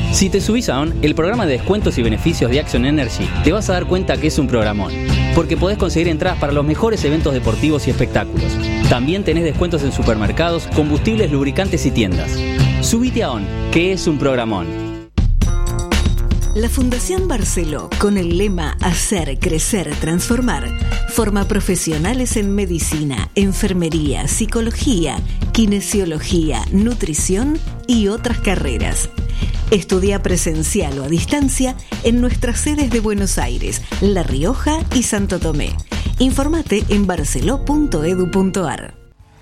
Si te subís a ON, el programa de descuentos y beneficios de Action Energy, te vas a dar cuenta que es un programón, porque podés conseguir entradas para los mejores eventos deportivos y espectáculos. También tenés descuentos en supermercados, combustibles, lubricantes y tiendas. Subite a ON, que es un programón. La Fundación Barceló, con el lema Hacer, Crecer, Transformar, forma profesionales en medicina, enfermería, psicología, kinesiología, nutrición y otras carreras. Estudia presencial o a distancia en nuestras sedes de Buenos Aires, La Rioja y Santo Tomé. Informate en barceló.edu.ar.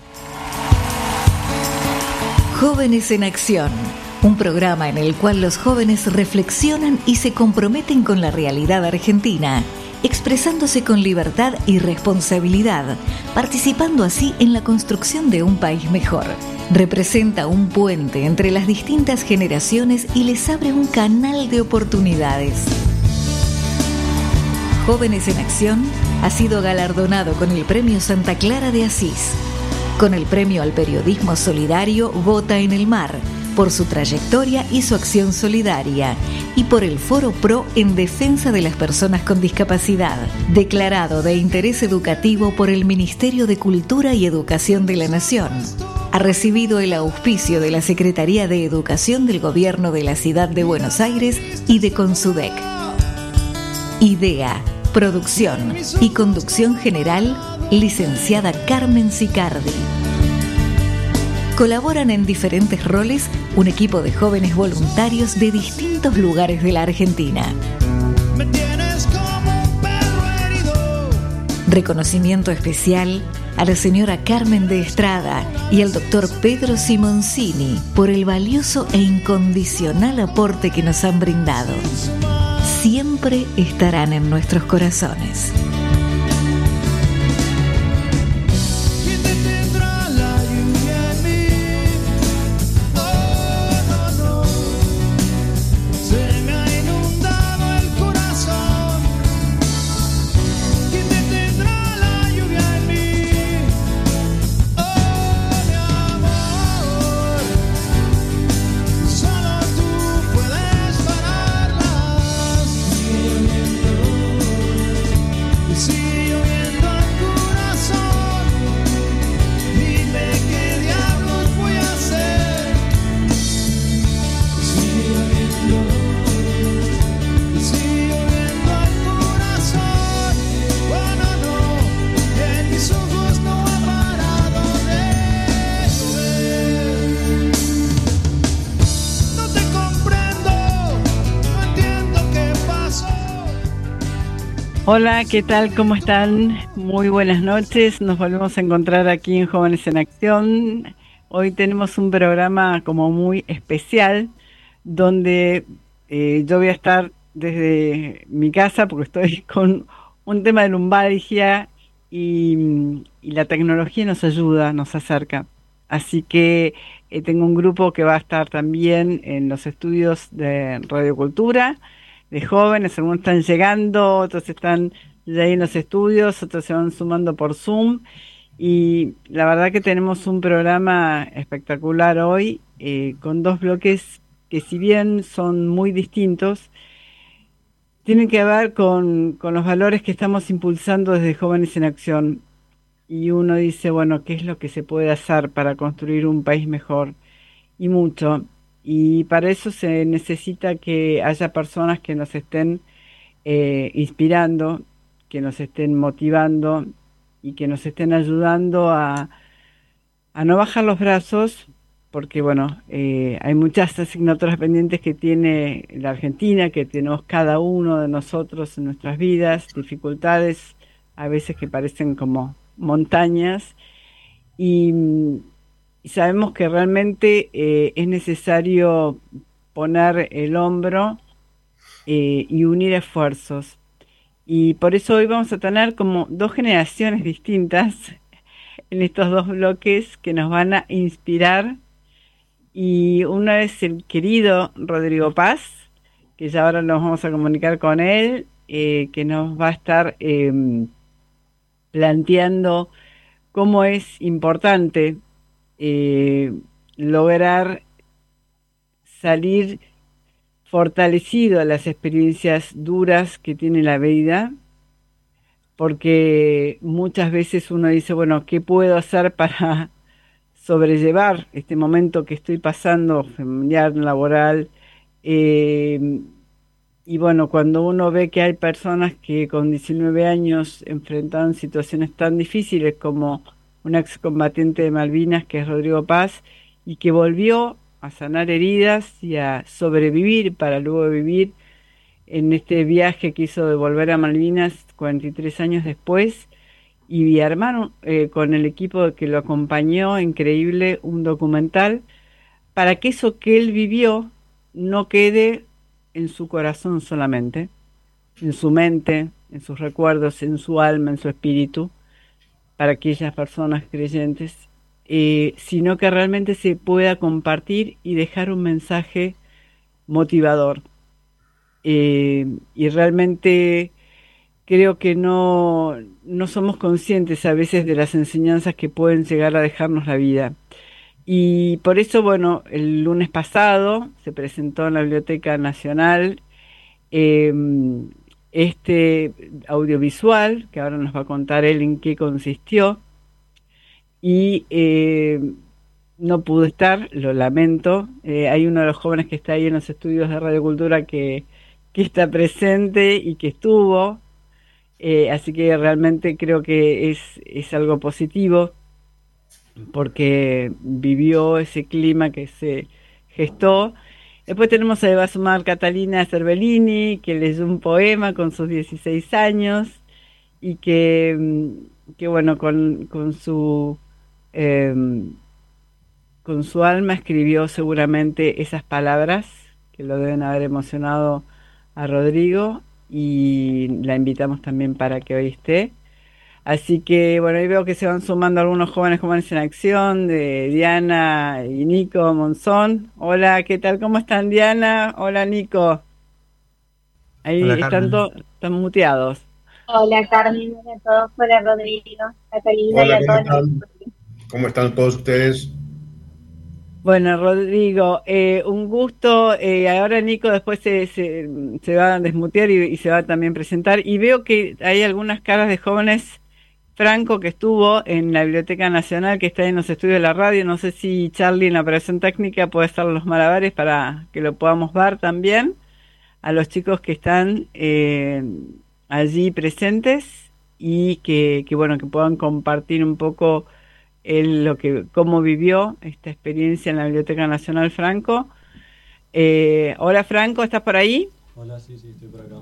Jóvenes en Acción. Un programa en el cual los jóvenes reflexionan y se comprometen con la realidad argentina, expresándose con libertad y responsabilidad, participando así en la construcción de un país mejor. Representa un puente entre las distintas generaciones y les abre un canal de oportunidades. Jóvenes en Acción ha sido galardonado con el Premio Santa Clara de Asís, con el Premio al Periodismo Solidario Vota en el Mar, por su trayectoria y su acción solidaria, y por el Foro Pro en defensa de las personas con discapacidad, declarado de interés educativo por el Ministerio de Cultura y Educación de la Nación. Ha recibido el auspicio de la Secretaría de Educación del Gobierno de la Ciudad de Buenos Aires y de Consudec. Idea, producción y conducción general, licenciada Carmen Sicardi. Colaboran en diferentes roles un equipo de jóvenes voluntarios de distintos lugares de la Argentina. Reconocimiento especial a la señora Carmen de Estrada y al doctor Pedro Simoncini por el valioso e incondicional aporte que nos han brindado. Siempre estarán en nuestros corazones. Hola, ¿qué tal? ¿Cómo están? Muy buenas noches. Nos volvemos a encontrar aquí en Jóvenes en Acción. Hoy tenemos un programa como muy especial donde yo voy a estar desde mi casa porque estoy con un tema de lumbalgia y la tecnología nos ayuda, nos acerca. Así que tengo un grupo que va a estar también en los estudios de Radiocultura, de jóvenes. Algunos están llegando, otros están ya ahí en los estudios, otros se van sumando por Zoom, y la verdad que tenemos un programa espectacular hoy, con dos bloques que, si bien son muy distintos, tienen que ver con los valores que estamos impulsando desde Jóvenes en Acción. Y uno dice, bueno, ¿qué es lo que se puede hacer para construir un país mejor? Y mucho. Y para eso se necesita que haya personas que nos estén inspirando, que nos estén motivando y que nos estén ayudando a no bajar los brazos, porque bueno, hay muchas asignaturas pendientes que tiene la Argentina, que tenemos cada uno de nosotros en nuestras vidas, dificultades a veces que parecen como montañas, y sabemos que realmente es necesario poner el hombro y unir esfuerzos. Y por eso hoy vamos a tener como dos generaciones distintas en estos dos bloques que nos van a inspirar. Y uno es el querido Rodrigo Paz, que ya ahora nos vamos a comunicar con él, que nos va a estar planteando cómo es importante lograr salir fortalecido las experiencias duras que tiene la vida, porque muchas veces uno dice, bueno, ¿qué puedo hacer para sobrellevar este momento que estoy pasando, familiar, laboral? Eh, y bueno, cuando uno ve que hay personas que con 19 años enfrentaron situaciones tan difíciles como un excombatiente de Malvinas, que es Rodrigo Paz, y que volvió a sanar heridas y a sobrevivir para luego vivir en este viaje que hizo de volver a Malvinas 43 años después, y armaron con el equipo que lo acompañó, increíble, un documental para que eso que él vivió no quede en su corazón solamente, en su mente, en sus recuerdos, en su alma, en su espíritu, para aquellas personas creyentes, sino que realmente se pueda compartir y dejar un mensaje motivador. Y realmente creo que no somos conscientes a veces de las enseñanzas que pueden llegar a dejarnos la vida. Y por eso, bueno, el lunes pasado se presentó en la Biblioteca Nacional eh, este audiovisual, que ahora nos va a contar él en qué consistió, y no pude estar, lo lamento. Hay uno de los jóvenes que está ahí en los estudios de Radio Cultura que está presente y que estuvo, así que realmente creo que es algo positivo porque vivió ese clima que se gestó. Después tenemos a Eva Sumar Catalina Cervellini, que leyó un poema con sus 16 años y que bueno, eh, con su alma escribió seguramente esas palabras que lo deben haber emocionado a Rodrigo, y la invitamos también para que hoy esté. Así que bueno, ahí veo que se van sumando algunos jóvenes en acción, de Diana y Nico Monzón. Hola, ¿qué tal? ¿Cómo están, Diana? Hola, Nico. Hola Ahí Carmen. están muteados. Hola Carmen, hola a todos, hola Rodrigo, Catalina y Hola, a ¿cómo todo el están? equipo. ¿Cómo están todos ustedes? Bueno, Rodrigo, un gusto. Ahora Nico después se va a desmutear y se va a también presentar. Y veo que hay algunas caras de jóvenes. Franco, que estuvo en la Biblioteca Nacional, que está en los estudios de la radio. No sé si Charlie en la operación técnica puede estar los malabares para que lo podamos ver también. A los chicos que están allí presentes y que bueno, que puedan compartir un poco cómo vivió esta experiencia en la Biblioteca Nacional. Franco. Hola Franco, ¿estás por ahí? Hola, sí, sí, estoy por acá.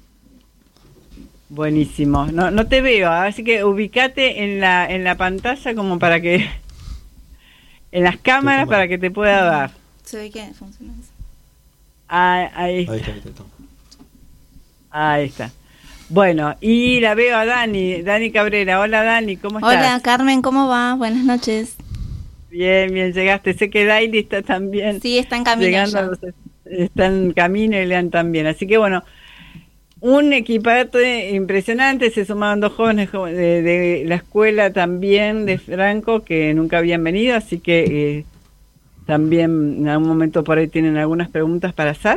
Buenísimo. No te veo, así que ubicate en la pantalla como para que, en las cámaras para que te pueda dar. Se ve que funciona eso. Ah, ahí Ahí está. está. Ahí está. Bueno, y la veo a Dani Cabrera. Hola Dani, ¿cómo estás? Hola Carmen, ¿cómo va? Buenas noches. Bien, llegaste. Sé que Daily está también Sí, está en camino llegando, ya. está en camino y Lean también. Así que bueno, un equiparte impresionante. Se sumaban dos jóvenes de la escuela también de Franco que nunca habían venido, así que también en algún momento por ahí tienen algunas preguntas para hacer.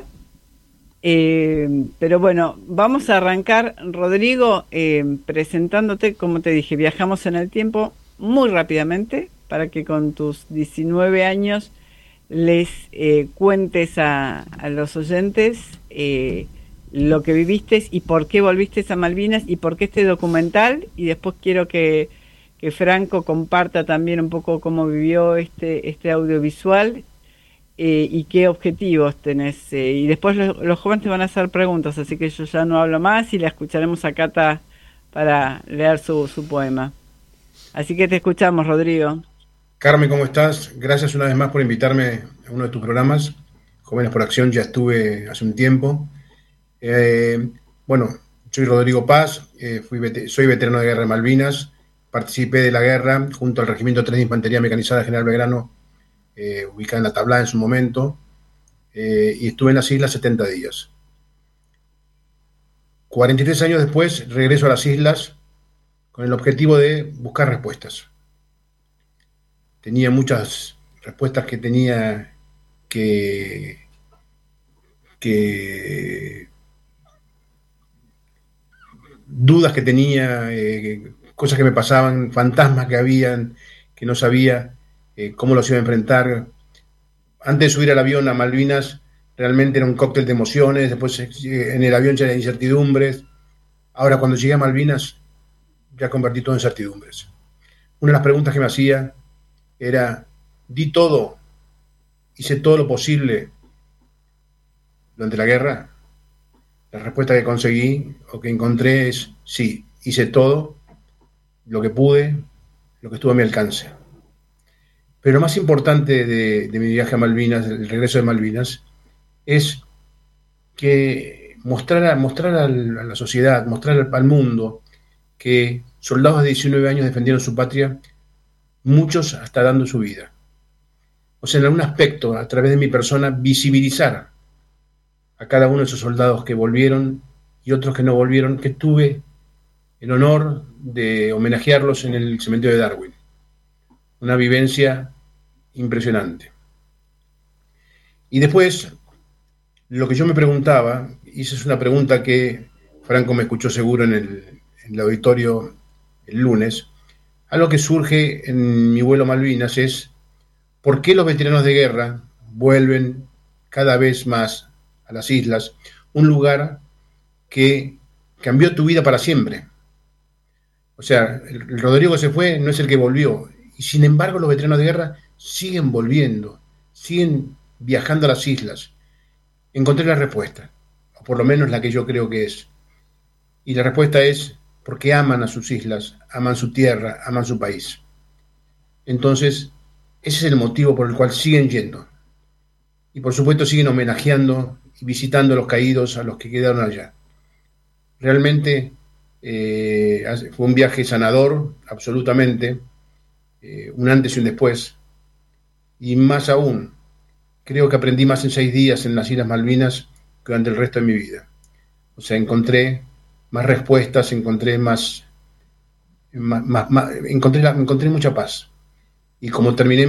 Pero bueno, vamos a arrancar, Rodrigo, presentándote. Como te dije, viajamos en el tiempo muy rápidamente para que con tus 19 años les cuentes a los oyentes lo que viviste y por qué volviste a Malvinas y por qué este documental. Y después quiero que Franco comparta también un poco cómo vivió este audiovisual. ¿Y qué objetivos tenés? Y después los jóvenes te van a hacer preguntas, así que yo ya no hablo más y la escucharemos a Cata para leer su poema. Así que te escuchamos, Rodrigo. Carmen, ¿cómo estás? Gracias una vez más por invitarme a uno de tus programas. Jóvenes por Acción, ya estuve hace un tiempo. Bueno, soy Rodrigo Paz, soy veterano de guerra de Malvinas, participé de la guerra junto al Regimiento 3 de Infantería Mecanizada General Belgrano, ubicada en La Tablada en su momento, y estuve en las islas 70 días. 43 años después regreso a las islas con el objetivo de buscar respuestas. Tenía muchas respuestas que tenía que que dudas que tenía, cosas que me pasaban, fantasmas que habían, que no sabía cómo los iba a enfrentar. Antes de subir al avión a Malvinas, realmente era un cóctel de emociones, después en el avión ya era incertidumbres. Ahora, cuando llegué a Malvinas, ya convertí todo en certidumbres. Una de las preguntas que me hacía era, di todo, hice todo lo posible durante la guerra. La respuesta que conseguí o que encontré es sí, hice todo lo que pude, lo que estuvo a mi alcance. Pero lo más importante de mi viaje a Malvinas, el regreso de Malvinas, es que mostrar a la sociedad, mostrar al mundo que soldados de 19 años defendieron su patria, muchos hasta dando su vida. O sea, en algún aspecto, a través de mi persona, visibilizar a cada uno de esos soldados que volvieron y otros que no volvieron, que tuve el honor de homenajearlos en el cementerio de Darwin. Una vivencia impresionante. Y después, lo que yo me preguntaba, y esa es una pregunta que Franco me escuchó seguro en el auditorio el lunes, algo que surge en mi vuelo a Malvinas es ¿por qué los veteranos de guerra vuelven cada vez más a las islas? Un lugar que cambió tu vida para siempre. O sea, el Rodrigo que se fue no es el que volvió. Y sin embargo, los veteranos de guerra siguen volviendo, siguen viajando a las islas. Encontré la respuesta, o por lo menos la que yo creo que es. Y la respuesta es porque aman a sus islas, aman su tierra, aman su país. Entonces, ese es el motivo por el cual siguen yendo. Y por supuesto siguen homenajeando y visitando a los caídos, a los que quedaron allá. Realmente fue un viaje sanador, absolutamente, un antes y un después. Y más aún, creo que aprendí más en 6 días en las Islas Malvinas que durante el resto de mi vida. O sea, encontré más respuestas, encontré encontré mucha paz. Y como terminé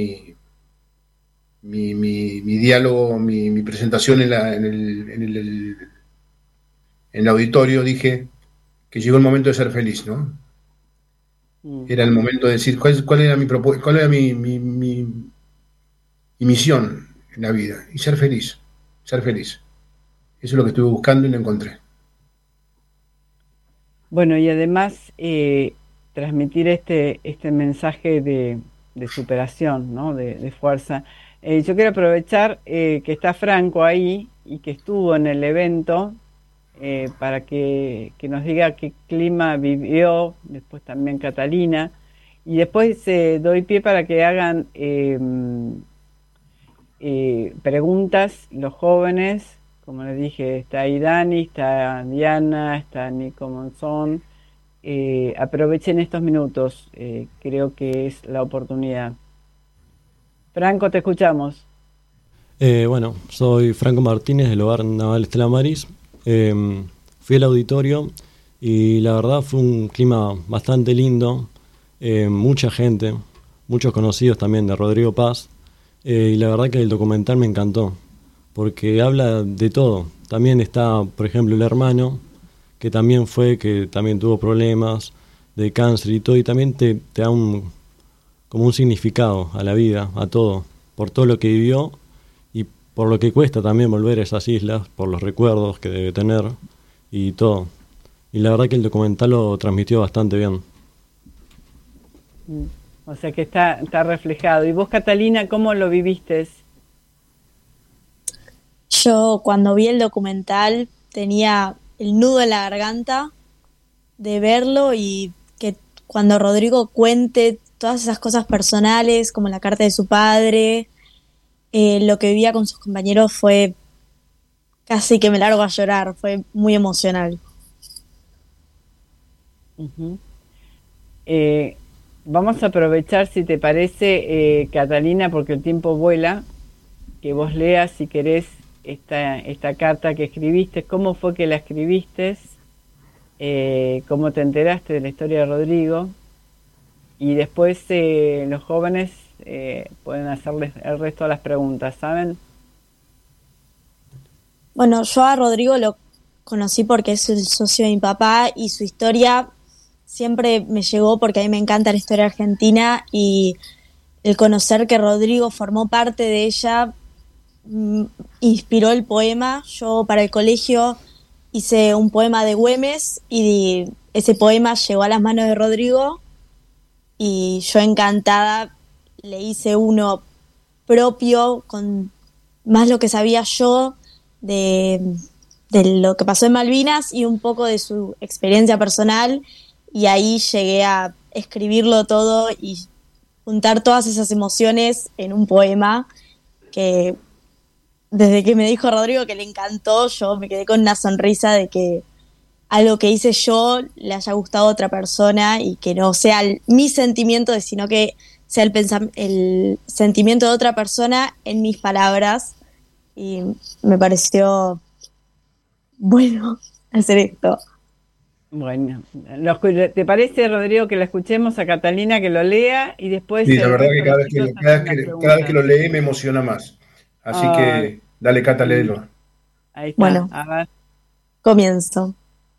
mi diálogo, mi presentación en el auditorio, dije que llegó el momento de ser feliz, ¿no? Era el momento de decir cuál era mi propuesta, cuál era mi misión en la vida, y ser feliz, ser feliz. Eso es lo que estuve buscando y lo encontré. Bueno, y además transmitir este mensaje de superación, ¿no? De fuerza. Yo quiero aprovechar que está Franco ahí y que estuvo en el evento para que nos diga qué clima vivió, después también Catalina, y después doy pie para que hagan preguntas los jóvenes. Como les dije, está ahí Dani, está Diana, está Nico Monzón. Aprovechen estos minutos, creo que es la oportunidad. Franco, te escuchamos. Bueno, soy Franco Martínez del Hogar Naval Estela Maris. Fui al auditorio y la verdad fue un clima bastante lindo, mucha gente, muchos conocidos también de Rodrigo Paz, y la verdad que el documental me encantó, porque habla de todo. También está, por ejemplo, el hermano, que también tuvo problemas de cáncer y todo, y también te da como un significado a la vida, a todo, por todo lo que vivió y por lo que cuesta también volver a esas islas, por los recuerdos que debe tener y todo. Y la verdad que el documental lo transmitió bastante bien. O sea que está reflejado. ¿Y vos, Catalina, cómo lo viviste? Yo cuando vi el documental tenía el nudo en la garganta de verlo, y que cuando Rodrigo cuente todas esas cosas personales, como la carta de su padre, lo que vivía con sus compañeros, fue casi que me largo a llorar, fue muy emocional. Uh-huh. Vamos a aprovechar, si te parece, Catalina, porque el tiempo vuela, que vos leas, si querés, esta carta que escribiste. ¿Cómo fue que la escribiste? ¿Cómo te enteraste de la historia de Rodrigo? Y después los jóvenes pueden hacerles el resto de las preguntas, ¿saben? Bueno, yo a Rodrigo lo conocí porque es el socio de mi papá y su historia siempre me llegó porque a mí me encanta la historia argentina y el conocer que Rodrigo formó parte de ella inspiró el poema. Yo para el colegio hice un poema de Güemes y ese poema llegó a las manos de Rodrigo y yo encantada le hice uno propio con más lo que sabía yo de lo que pasó en Malvinas y un poco de su experiencia personal, y ahí llegué a escribirlo todo y juntar todas esas emociones en un poema que desde que me dijo Rodrigo que le encantó, yo me quedé con una sonrisa de que algo que hice yo le haya gustado a otra persona y que no sea mi sentimiento, sino que sea el sentimiento de otra persona en mis palabras. Y me pareció bueno hacer esto. Bueno, ¿te parece, Rodrigo, que la escuchemos a Catalina que lo lea y después Sí, la el verdad resto que de cada los vez que, chicos cada hacen vez las que, cada vez que lo preguntas? lee me emociona más. Así Ah, que dale, Cata, sí. léelo. Ahí está. Bueno, A ver. comienzo.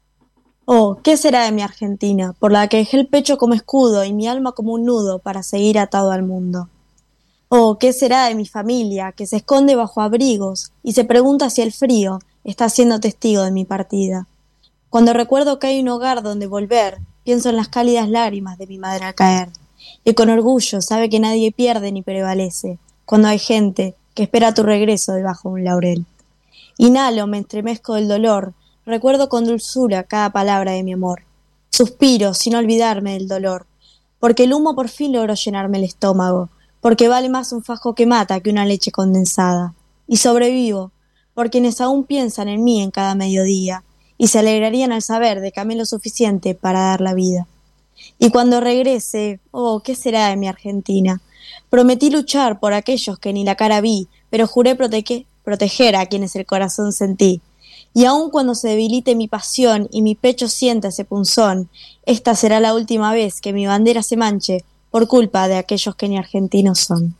Oh, ¿qué será de mi Argentina, por la que dejé el pecho como escudo y mi alma como un nudo para seguir atado al mundo? Oh, ¿qué será de mi familia, que se esconde bajo abrigos y se pregunta si el frío está siendo testigo de mi partida? Cuando recuerdo que hay un hogar donde volver, pienso en las cálidas lágrimas de mi madre al caer, y con orgullo sabe que nadie pierde ni prevalece, cuando hay gente que espera tu regreso debajo de un laurel. Inhalo, me estremezco del dolor, recuerdo con dulzura cada palabra de mi amor. Suspiro sin olvidarme del dolor, porque el humo por fin logró llenarme el estómago, porque vale más un fajo que mata que una leche condensada. Y sobrevivo, por quienes aún piensan en mí en cada mediodía, y se alegrarían al saber de que amé lo suficiente para dar la vida. Y cuando regrese, oh, ¿qué será de mi Argentina? Prometí luchar por aquellos que ni la cara vi, pero juré proteger a quienes el corazón sentí. Y aun cuando se debilite mi pasión y mi pecho sienta ese punzón, esta será la última vez que mi bandera se manche por culpa de aquellos que ni argentinos son.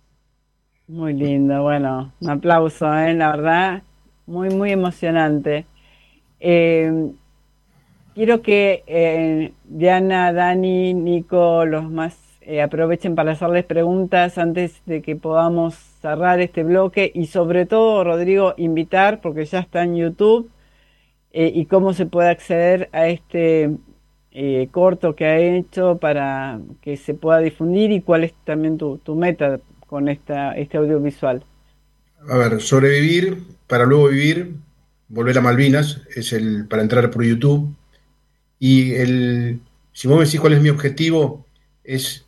Muy lindo. Bueno, un aplauso, la verdad, muy, muy emocionante. Eh, Quiero que Diana, Dani, Nico, los más aprovechen para hacerles preguntas antes de que podamos cerrar este bloque y sobre todo, Rodrigo, invitar, porque ya está en YouTube, y cómo se puede acceder a este corto que ha hecho para que se pueda difundir y cuál es también tu meta con este audiovisual. A ver, sobrevivir para luego vivir, volver a Malvinas, es el para entrar por YouTube. Y si vos me decís cuál es mi objetivo, es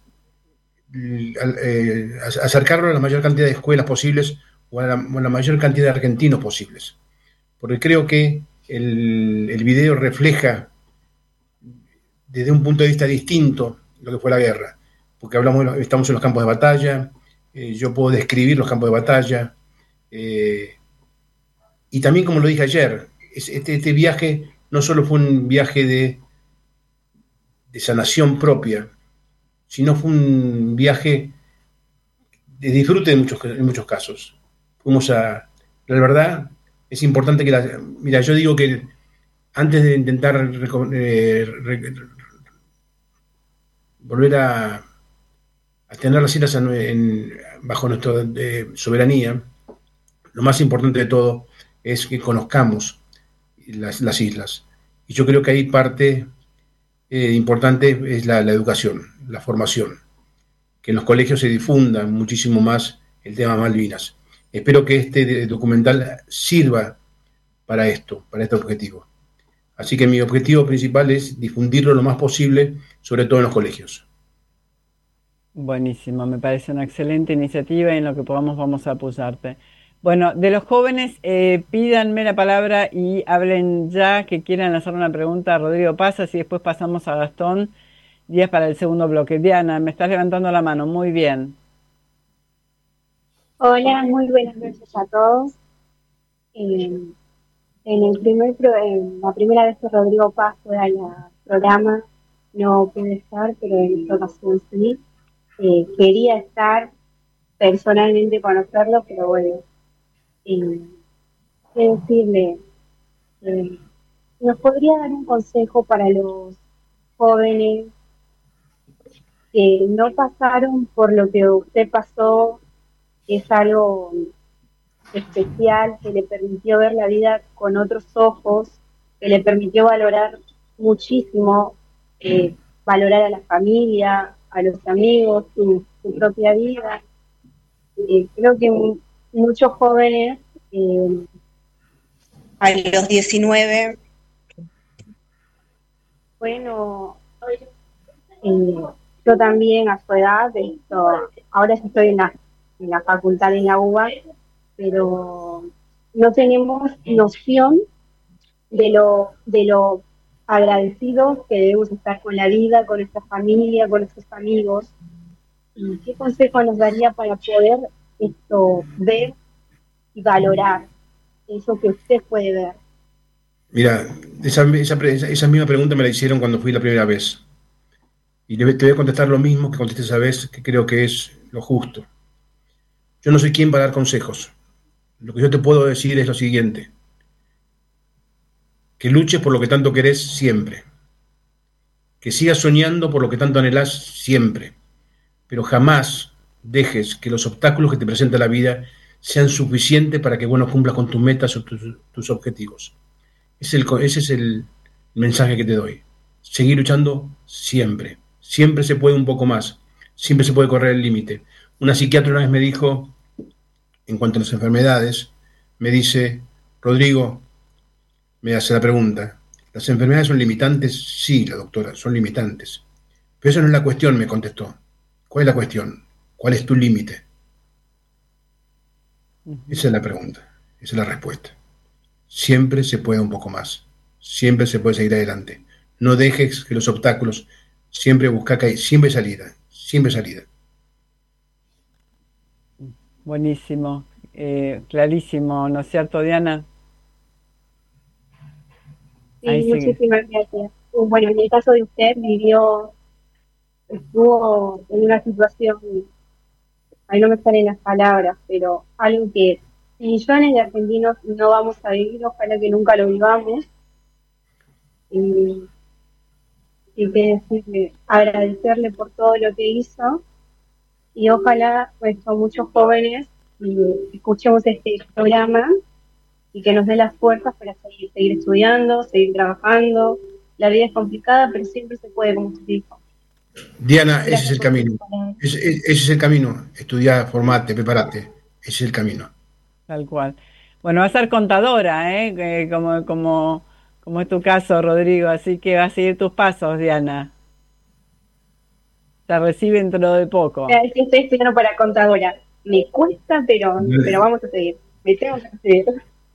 acercarlo a la mayor cantidad de escuelas posibles o a la mayor cantidad de argentinos posibles. Porque creo que el video refleja desde un punto de vista distinto lo que fue la guerra. Porque estamos en los campos de batalla, yo puedo describir los campos de batalla, y también, como lo dije ayer, este viaje no solo fue un viaje de sanación propia, sino fue un viaje de disfrute en muchos casos. La verdad, es importante mira, yo digo que antes de intentar volver a tener las islas bajo nuestra soberanía, lo más importante de todo es que conozcamos las islas. Y yo creo que ahí parte importante es la educación, la formación, que en los colegios se difunda muchísimo más el tema Malvinas. Espero que este documental sirva para este objetivo. Así que mi objetivo principal es difundirlo lo más posible, sobre todo en los colegios. Buenísimo, me parece una excelente iniciativa y en lo que podamos vamos a apoyarte. Bueno, de los jóvenes, pídanme la palabra y hablen ya que quieran hacer una pregunta a Rodrigo Pazas y después pasamos a Gastón Díaz para el segundo bloque. Diana, me estás levantando la mano, muy bien. Hola, muy buenas noches a todos. La primera vez que Rodrigo Paz fue al programa, no pude estar, pero en esta ocasión sí. Quería estar personalmente, conocerlo, pero bueno, ¿qué decirle? ¿Nos podría dar un consejo para los jóvenes que no pasaron por lo que usted pasó, que es algo especial, que le permitió ver la vida con otros ojos, que le permitió valorar muchísimo, valorar a la familia, a los amigos, su propia vida? Creo que muchos jóvenes a los 19, bueno, yo también a su edad, ahora sí estoy en la facultad en la UBA, pero no tenemos noción de lo agradecidos que debemos estar con la vida, con nuestra familia, con nuestros amigos. ¿Y qué consejo nos daría para poder ver y valorar eso que usted puede ver? Mira, esa misma pregunta me la hicieron cuando fui la primera vez. Y te voy a contestar lo mismo que contesté esa vez, que creo que es lo justo. Yo no soy quien para dar consejos. Lo que yo te puedo decir es lo siguiente: que luches por lo que tanto querés siempre, que sigas soñando por lo que tanto anhelás siempre, pero jamás dejes que los obstáculos que te presenta la vida sean suficientes para que vos no cumplas con tus metas o tus objetivos. Ese es el mensaje que te doy. Seguir luchando siempre. Siempre se puede un poco más. Siempre se puede correr el límite. Una psiquiatra una vez me dijo, en cuanto a las enfermedades, me dice: Rodrigo, me hace la pregunta, ¿las enfermedades son limitantes? Sí, la doctora, son limitantes. Pero esa no es la cuestión, me contestó. ¿Cuál es la cuestión? ¿Cuál es tu límite? Esa es la pregunta, esa es la respuesta. Siempre se puede un poco más. Siempre se puede seguir adelante. No dejes que los obstáculos, siempre busca que hay, siempre salida, siempre salida. Buenísimo, clarísimo, ¿no es cierto, Diana? Sí, muchísimas gracias. Bueno, en el caso de usted, estuvo en una situación, ahí no me salen las palabras, pero algo que millones de argentinos no vamos a vivir, ojalá que nunca lo vivamos. Y que decirle, agradecerle por todo lo que hizo, y ojalá pues a muchos jóvenes escuchemos este programa y que nos dé las fuerzas para seguir estudiando, seguir trabajando. La vida es complicada, pero siempre se puede, como usted dijo. Diana, ese es el camino. Ese es el camino. Estudiá, formate, preparate. Ese es el camino. Tal cual. Bueno, va a ser contadora, como es tu caso, Rodrigo, así que va a seguir tus pasos, Diana. Te recibe dentro de poco. Estoy estudiando para contadora. Me cuesta, pero vamos a seguir. Me tengo que seguir.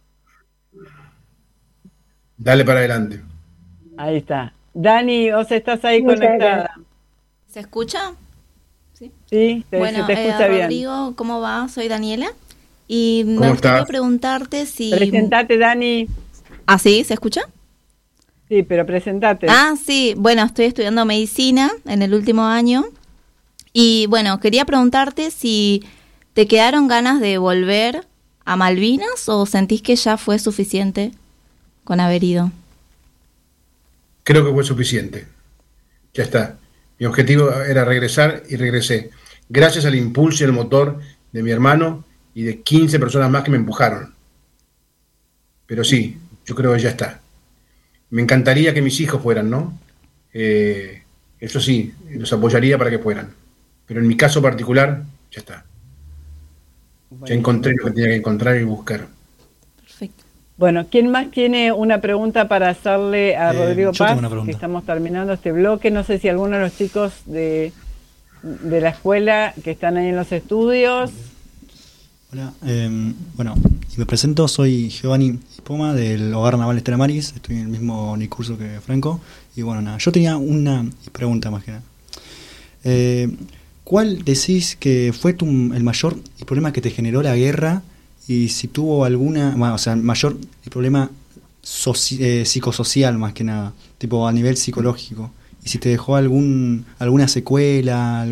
Dale para adelante. Ahí está. Dani, vos estás ahí conectada. ¿Se escucha? Sí, se te escucha bien. Rodrigo, ¿cómo va? Soy Daniela. Y me ¿Cómo gustaría estás? preguntarte si... Presentate, Dani. ¿Ah, sí? ¿Se escucha? Sí, pero presentate. Ah, sí. Bueno, estoy estudiando medicina en el último año. Y bueno, quería preguntarte si te quedaron ganas de volver a Malvinas o sentís que ya fue suficiente con haber ido. Creo que fue suficiente. Ya está. Mi objetivo era regresar y regresé. Gracias al impulso y al motor de mi hermano y de 15 personas más que me empujaron. Pero sí, yo creo que ya está. Me encantaría que mis hijos fueran, ¿no? Eso sí, los apoyaría para que fueran. Pero en mi caso particular, ya está. Bueno. Ya encontré lo que tenía que encontrar y buscar. Perfecto. Bueno, ¿quién más tiene una pregunta para hacerle a Rodrigo Paz? Que estamos terminando este bloque. No sé si alguno de los chicos de la escuela que están ahí en los estudios. Hola, bueno, me presento, soy Giovanni Poma del Hogar Naval Estela Maris, estoy en el mismo curso que Franco. Y bueno, nada, yo tenía una pregunta más que nada. ¿Cuál decís que fue el mayor problema que te generó la guerra? Y si tuvo alguna, bueno, o sea, el mayor problema psicosocial más que nada, tipo a nivel psicológico. Y si te dejó alguna secuela,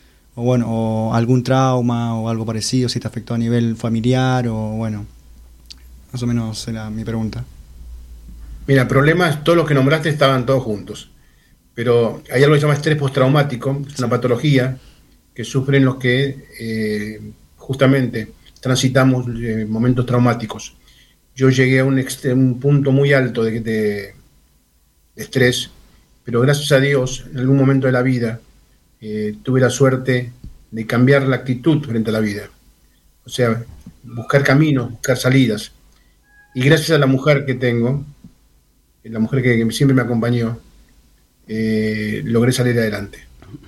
o algún trauma o algo parecido, si te afectó a nivel familiar o bueno, Más o menos era mi pregunta. Mira, problemas, todos los que nombraste estaban todos juntos. Pero hay algo que se llama estrés postraumático, es una patología que sufren los que justamente transitamos momentos traumáticos. Yo llegué a un punto muy alto de estrés, pero gracias a Dios, en algún momento de la vida, tuve la suerte de cambiar la actitud frente a la vida. O sea, buscar caminos, buscar salidas. Y gracias a la mujer que tengo, la mujer que siempre me acompañó, logré salir adelante.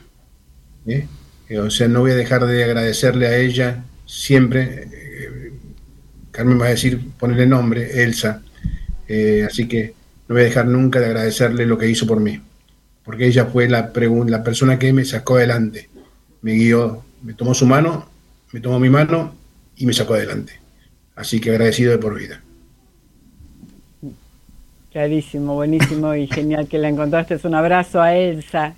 O sea, no voy a dejar de agradecerle a ella siempre. Carmen va a decir, ponerle nombre, Elsa. Así que no voy a dejar nunca de agradecerle lo que hizo por mí. Porque ella fue la persona que me sacó adelante. Me guió, me tomó su mano, me tomó mi mano y me sacó adelante. Así que agradecido de por vida. Clarísimo, buenísimo y genial que la encontraste. Es un abrazo a Elsa.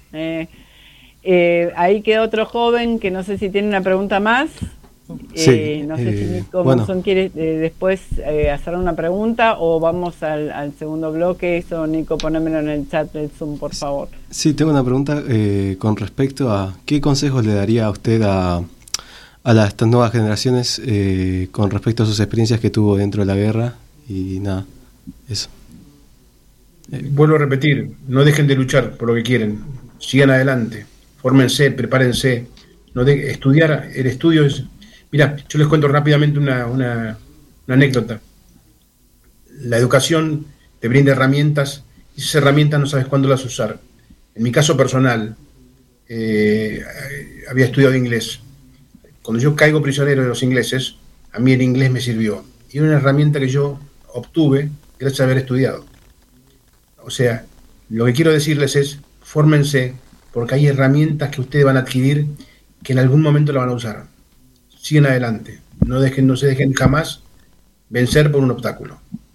Ahí queda otro joven que no sé si tiene una pregunta más. Sí, no sé si Nico bueno. Monzón quiere después hacer una pregunta o vamos al segundo bloque. Eso, Nico, ponémelo en el chat del Zoom, por favor. Sí, tengo una pregunta con respecto a qué consejos le daría a usted a estas nuevas generaciones con respecto a sus experiencias que tuvo dentro de la guerra y nada, eso. Vuelvo a repetir, no dejen de luchar por lo que quieren, sigan adelante, fórmense, prepárense, estudiar, el estudio es... Mira, yo les cuento rápidamente una anécdota. La educación te brinda herramientas y esas herramientas no sabes cuándo las usar. En mi caso personal, había estudiado inglés. Cuando yo caigo prisionero de los ingleses, a mí el inglés me sirvió. Y era una herramienta que yo obtuve gracias a haber estudiado. O sea, lo que quiero decirles es, fórmense, porque hay herramientas que ustedes van a adquirir que en algún momento la van a usar. Sigan adelante, no se dejen jamás vencer por un obstáculo.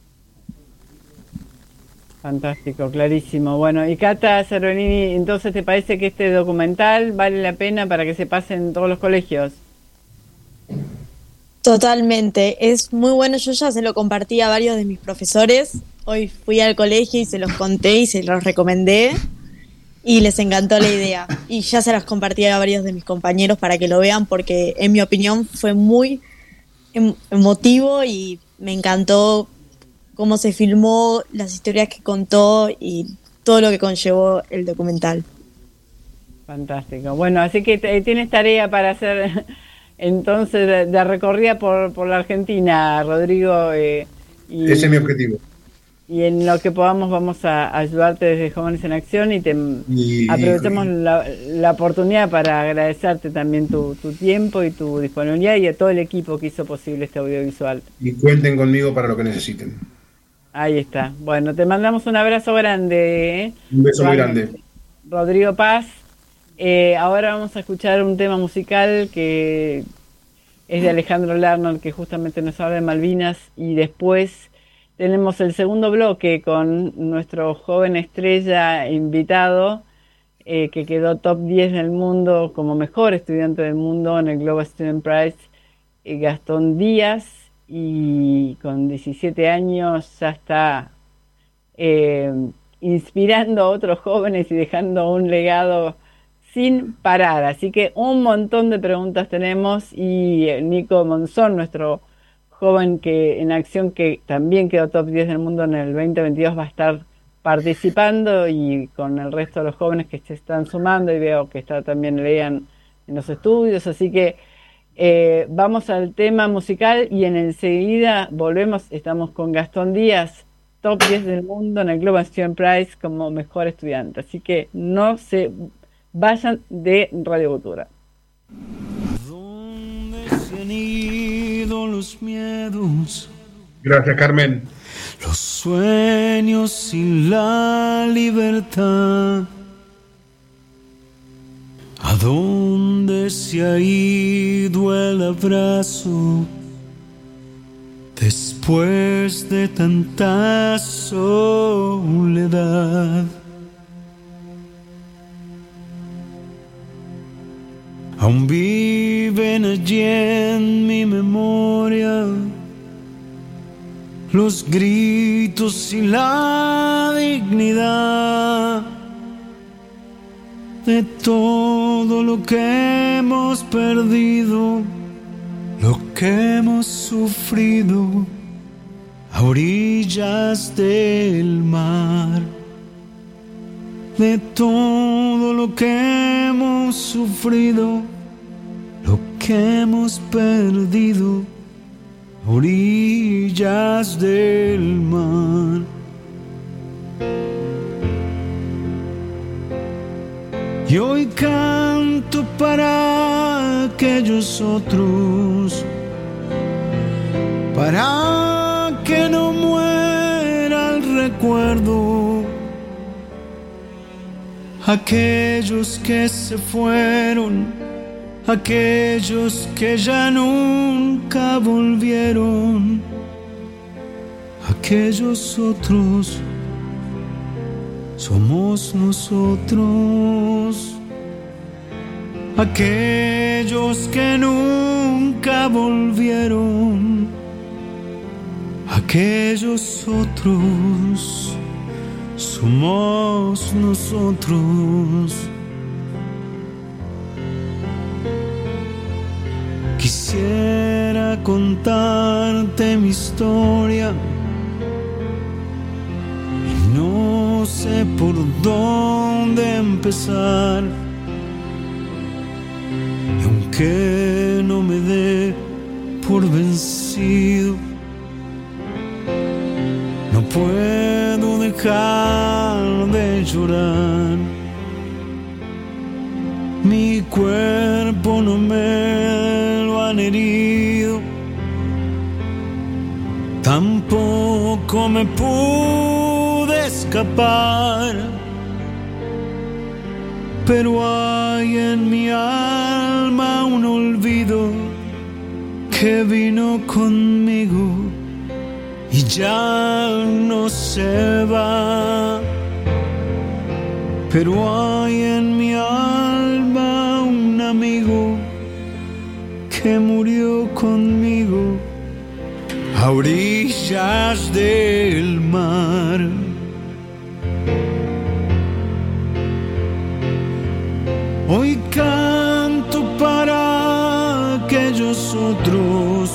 Fantástico, clarísimo. Bueno, y Cata Cervellini, entonces, ¿te parece que este documental vale la pena para que se pase en todos los colegios? Totalmente, es muy bueno. Yo ya se lo compartí a varios de mis profesores. Hoy fui al colegio y se los conté y se los recomendé y les encantó la idea. Y ya se las compartí a varios de mis compañeros para que lo vean porque, en mi opinión, fue muy emotivo y me encantó cómo se filmó, las historias que contó y todo lo que conllevó el documental. Fantástico. Bueno, así que tienes tarea para hacer entonces de recorrida por la Argentina, Rodrigo. Ese es mi objetivo. Y en lo que podamos vamos a ayudarte desde Jóvenes en Acción y aprovechamos la oportunidad para agradecerte también tu tiempo y tu disponibilidad y a todo el equipo que hizo posible este audiovisual. Y cuenten conmigo para lo que necesiten. Ahí está. Bueno, te mandamos un abrazo grande. Un beso muy grande. Rodrigo Paz. Ahora vamos a escuchar un tema musical que es de Alejandro Lerner, que justamente nos habla de Malvinas, y después tenemos el segundo bloque con nuestro joven estrella invitado, que quedó top 10 del mundo como mejor estudiante del mundo en el Global Student Prize, Gastón Díaz, y con 17 años ya está inspirando a otros jóvenes y dejando un legado sin parar. Así que un montón de preguntas tenemos y Nico Monzón, nuestro joven que en acción, que también quedó top 10 del mundo en el 2022, va a estar participando y con el resto de los jóvenes que se están sumando, y veo que está también Lean en los estudios. Así que vamos al tema musical y enseguida volvemos. Estamos con Gastón Díaz, top 10 del mundo en el Global Student Prize como mejor estudiante. Así que no se vayan de Radio Cultura. Se han ido los miedos. Gracias, Carmen. Los sueños y la libertad. ¿A dónde se ha ido el abrazo después de tanta soledad? Aún viven allí en mi memoria los gritos y la dignidad de todo lo que hemos perdido, lo que hemos sufrido a orillas del mar. De todo lo que hemos sufrido, lo que hemos perdido a orillas del mar. Y hoy canto para aquellos otros, para que no muera el recuerdo, aquellos que se fueron, aquellos que ya nunca volvieron, aquellos otros somos nosotros, aquellos que nunca volvieron, aquellos otros somos nosotros. Quisiera contarte mi historia y no sé por dónde empezar. Y aunque no me dé por vencido, no puedo dejar de llorar. Mi cuerpo no me lo han herido, tampoco me pude escapar, pero hay en mi alma un olvido que vino conmigo y ya no se va. Pero hay en mi alma un amigo que murió conmigo a orillas del mar. Hoy canto para aquellos otros,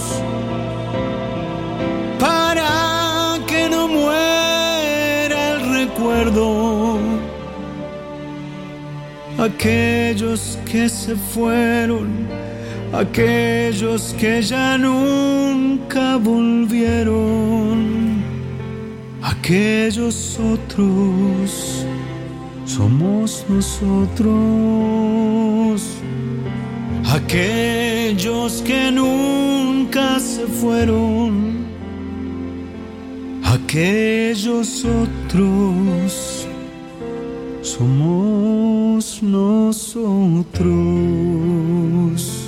para que no muera el recuerdo, aquellos que se fueron, aquellos que ya nunca volvieron, aquellos otros somos nosotros, aquellos que nunca se fueron, aquellos otros somos nosotros.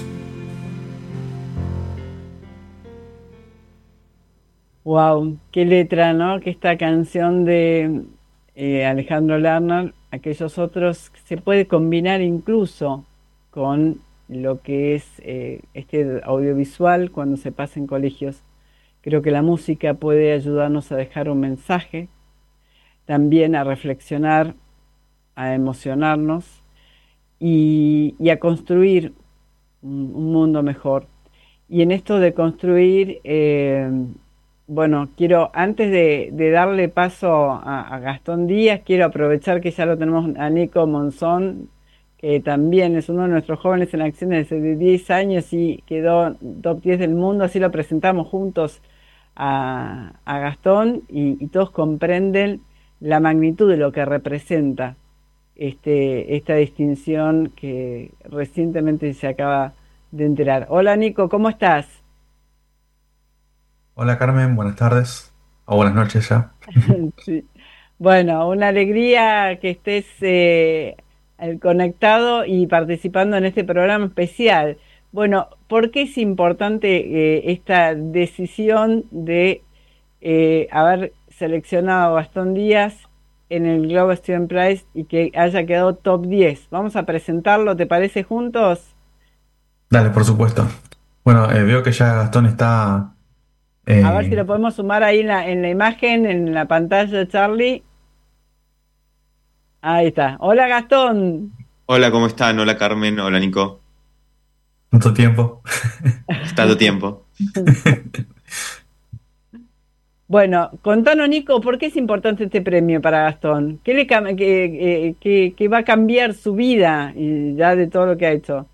Wow, qué letra, ¿no? Que esta canción de Alejandro Lerner, aquellos otros, se puede combinar incluso con lo que es este audiovisual cuando se pasa en colegios. Creo que la música puede ayudarnos a dejar un mensaje, también a reflexionar, a emocionarnos y a construir un mundo mejor. Y en esto de construir, bueno, quiero, antes de darle paso a Gastón Díaz, quiero aprovechar que ya lo tenemos a Nico Monzón, que también es uno de nuestros jóvenes en acción desde 10 años y quedó top 10 del mundo, así lo presentamos juntos a Gastón y todos comprenden la magnitud de lo que representa esta distinción que recientemente se acaba de enterar. Hola Nico, ¿cómo estás? Hola Carmen, buenas tardes o buenas noches ya. Sí. Bueno, una alegría que estés conectado y participando en este programa especial. Bueno, ¿por qué es importante esta decisión de haber seleccionado a Gastón Díaz en el Global Student Prize y que haya quedado top 10? Vamos a presentarlo, ¿te parece, juntos? Dale, por supuesto. Bueno, veo que ya Gastón está A ver si lo podemos sumar ahí en la imagen, en la pantalla de Charlie. Ahí está. Hola, Gastón. Hola, ¿cómo están? Hola, Carmen. Hola, Nico. ¿Cuánto tiempo? Tanto tiempo. Bueno, contanos, Nico, ¿por qué es importante este premio para Gastón? ¿Qué va a cambiar su vida y ya de todo lo que ha hecho?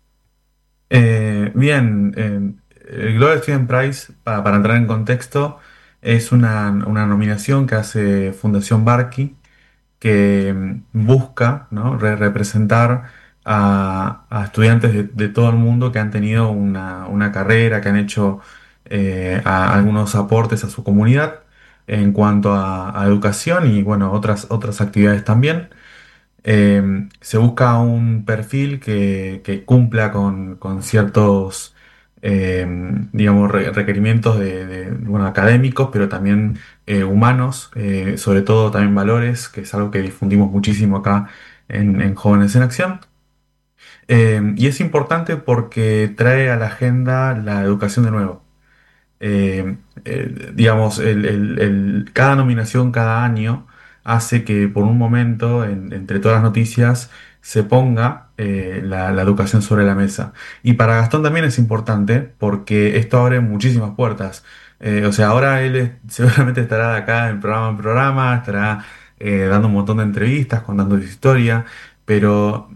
Bien, el Global Student Prize, para entrar en contexto, es una nominación que hace Fundación Barky, que busca, ¿no?, representar a estudiantes de todo el mundo que han tenido una carrera, que han hecho algunos aportes a su comunidad en cuanto a educación y, bueno, otras actividades también. Se busca un perfil que cumpla con ciertos, digamos, requerimientos bueno, académicos, pero también humanos, sobre todo también valores, que es algo que difundimos muchísimo acá en Jóvenes en Acción. Y es importante porque trae a la agenda la educación de nuevo. Digamos, cada nominación cada año hace que por un momento, entre todas las noticias, se ponga la educación sobre la mesa. Y para Gastón también es importante porque esto abre muchísimas puertas. O sea, ahora seguramente estará de acá en programa, estará dando un montón de entrevistas, contando su historia, pero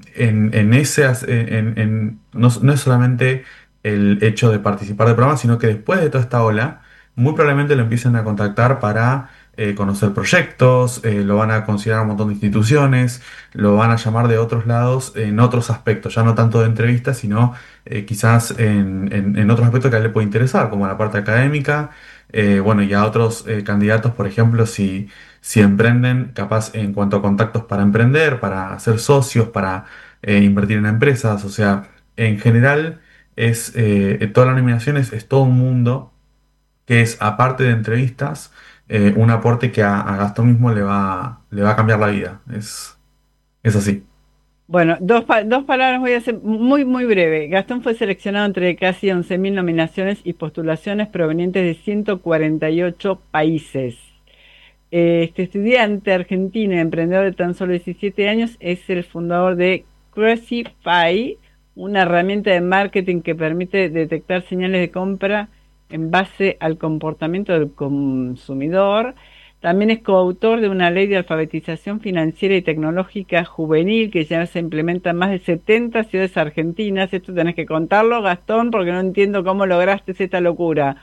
no es solamente el hecho de participar del programa, sino que después de toda esta ola, muy probablemente lo empiecen a contactar para conocer proyectos, lo van a considerar un montón de instituciones, lo van a llamar de otros lados en otros aspectos, ya no tanto de entrevistas, sino quizás en otros aspectos que a él le puede interesar, como la parte académica, bueno, y a otros candidatos, por ejemplo, si emprenden, capaz en cuanto a contactos para emprender, para ser socios, para invertir en empresas, o sea, en general todas las nominaciones es todo un mundo que es, aparte de entrevistas, un aporte que a Gastón mismo le va a cambiar la vida. Es así. Bueno, dos palabras voy a hacer muy, muy breve. Gastón fue seleccionado entre casi 11.000 nominaciones y postulaciones provenientes de 148 países. Este estudiante argentino y emprendedor de tan solo 17 años es el fundador de Crucify, una herramienta de marketing que permite detectar señales de compra en base al comportamiento del consumidor. También es coautor de una ley de alfabetización financiera y tecnológica juvenil que ya se implementa en más de 70 ciudades argentinas. Esto tenés que contarlo, Gastón, porque no entiendo cómo lograste esta locura.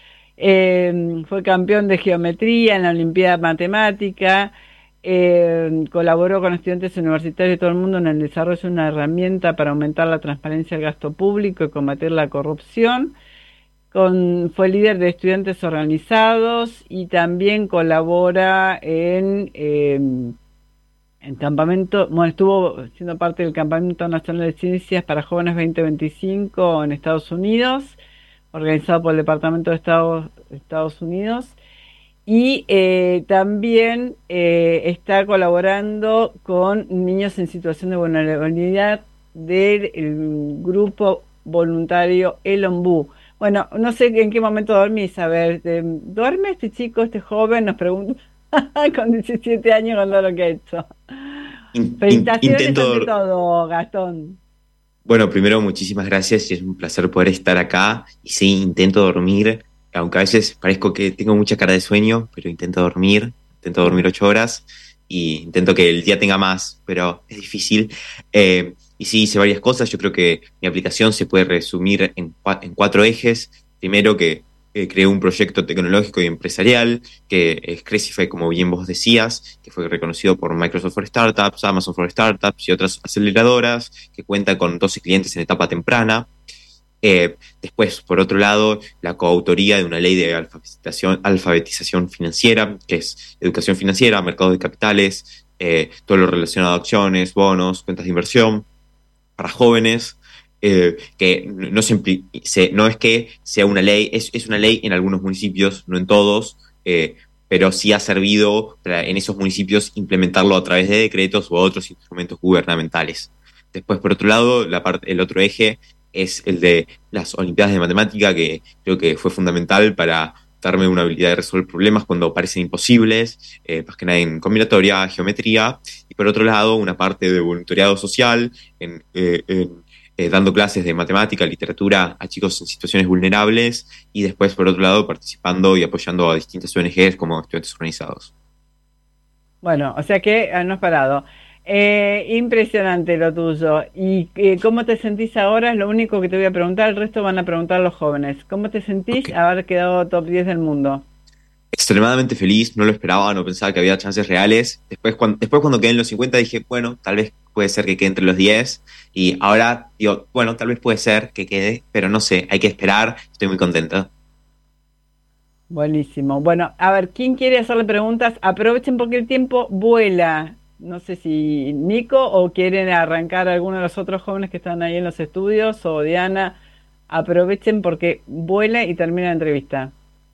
Fue campeón de geometría en la Olimpiada Matemática. Colaboró con estudiantes universitarios de todo el mundo en el desarrollo de una herramienta para aumentar la transparencia del gasto público y combatir la corrupción. Fue líder de estudiantes organizados y también colabora en campamento, bueno, estuvo siendo parte del Campamento Nacional de Ciencias para Jóvenes 2025 en Estados Unidos, organizado por el Departamento de Estados Unidos. Y también está colaborando con niños en situación de vulnerabilidad del grupo voluntario El Ombú. Bueno, no sé en qué momento dormís, a ver, ¿duerme este chico, este joven? Nos pregunta con 17 años con todo lo que ha hecho. Felicitaciones ante todo, Gastón. Bueno, primero, muchísimas gracias y es un placer poder estar acá. Y sí, intento dormir, aunque a veces parezco que tengo mucha cara de sueño, pero intento dormir 8 horas y intento que el día tenga más, pero es difícil. Y sí, hice varias cosas. Yo creo que mi aplicación se puede resumir en 4 ejes. Primero, que creé un proyecto tecnológico y empresarial, que es Crucify, como bien vos decías, que fue reconocido por Microsoft for Startups, Amazon for Startups y otras aceleradoras, que cuenta con 12 clientes en etapa temprana. Después, por otro lado, la coautoría de una ley de alfabetización financiera, que es educación financiera, mercados de capitales, todo lo relacionado a acciones, bonos, cuentas de inversión para jóvenes, que no es que sea una ley, es una ley en algunos municipios, no en todos, pero sí ha servido para en esos municipios implementarlo a través de decretos u otros instrumentos gubernamentales. Después, por otro lado, el otro eje es el de las Olimpiadas de Matemática, que creo que fue fundamental para darme una habilidad de resolver problemas cuando parecen imposibles, más que nada en combinatoria, geometría, y por otro lado una parte de voluntariado social, dando clases de matemática, literatura a chicos en situaciones vulnerables, y después por otro lado participando y apoyando a distintas ONGs como estudiantes organizados. Bueno, o sea que no has parado. Impresionante lo tuyo. ¿Y cómo te sentís ahora? Es lo único que te voy a preguntar, el resto van a preguntar los jóvenes. ¿Cómo te sentís haber quedado top 10 del mundo? Extremadamente feliz, no lo esperaba, no pensaba que había chances reales. Después cuando quedé en los 50 dije, bueno, tal vez puede ser que quede entre los 10. Y ahora digo, bueno, tal vez puede ser que quede, pero no sé, hay que esperar, estoy muy contenta. Buenísimo. Bueno, a ver, ¿quién quiere hacerle preguntas? Aprovechen porque el tiempo vuela. No sé si Nico o quieren arrancar alguno de los otros jóvenes que están ahí en los estudios, o Diana. Aprovechen porque vuela y termina la entrevista.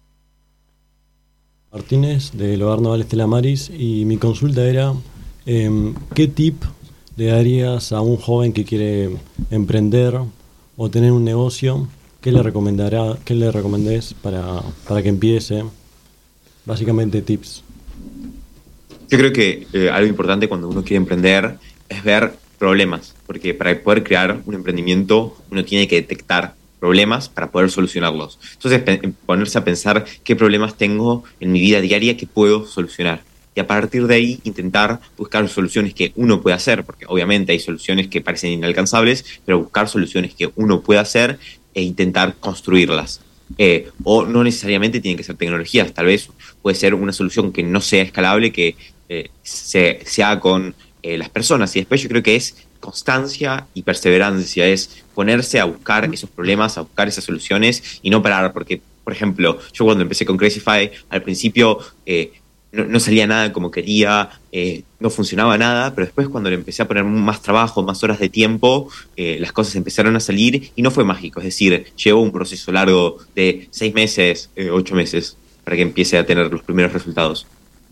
Martínez, del Hogar Naval Estela Maris, y mi consulta era, ¿qué tip le darías a un joven que quiere emprender o tener un negocio? ¿Qué le recomendés para que empiece? Básicamente tips. Yo creo que algo importante cuando uno quiere emprender es ver problemas, porque para poder crear un emprendimiento uno tiene que detectar problemas para poder solucionarlos. Entonces ponerse a pensar qué problemas tengo en mi vida diaria que puedo solucionar. Y a partir de ahí intentar buscar soluciones que uno puede hacer, porque obviamente hay soluciones que parecen inalcanzables, pero buscar soluciones que uno puede hacer e intentar construirlas. O no necesariamente tienen que ser tecnologías, tal vez puede ser una solución que no sea escalable, que se haga con las personas. Y después yo creo que es constancia y perseverancia, es ponerse a buscar esos problemas, a buscar esas soluciones y no parar, porque, por ejemplo, yo cuando empecé con Crazyfy, al principio no salía nada como quería, no funcionaba nada, pero después cuando le empecé a poner más trabajo, más horas de tiempo, las cosas empezaron a salir y no fue mágico, es decir, llevó un proceso largo de 6 meses, 8 meses, para que empiece a tener los primeros resultados.